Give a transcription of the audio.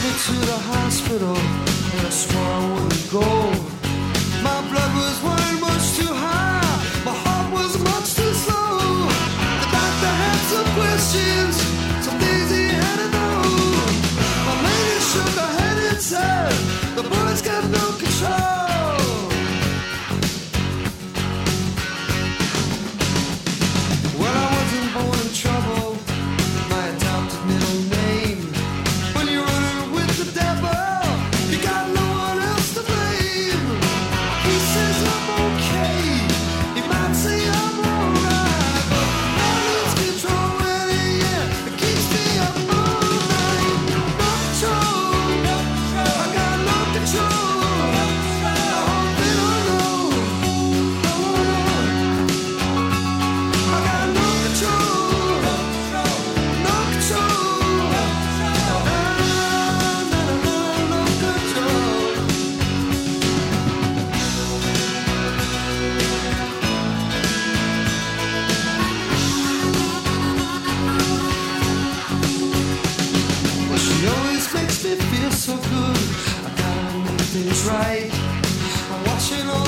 To the hospital, and I swore I wouldn't go. My blood was way much too high, my heart was much too slow. The doctor had some questions, some things he had to know. My lady shook her head and said, the boy's got no control. Well, I wasn't born in trouble, my adopted middle name. When you're running with the devil, you got no one else to blame. He says I'm okay, he might say I'm alright, but I lose control when it keeps me up all night. No control, I got no control. I hope they don't know. I got no control, no control. No control. Well, she always makes me feel so good. I gotta make things right. I'm watching all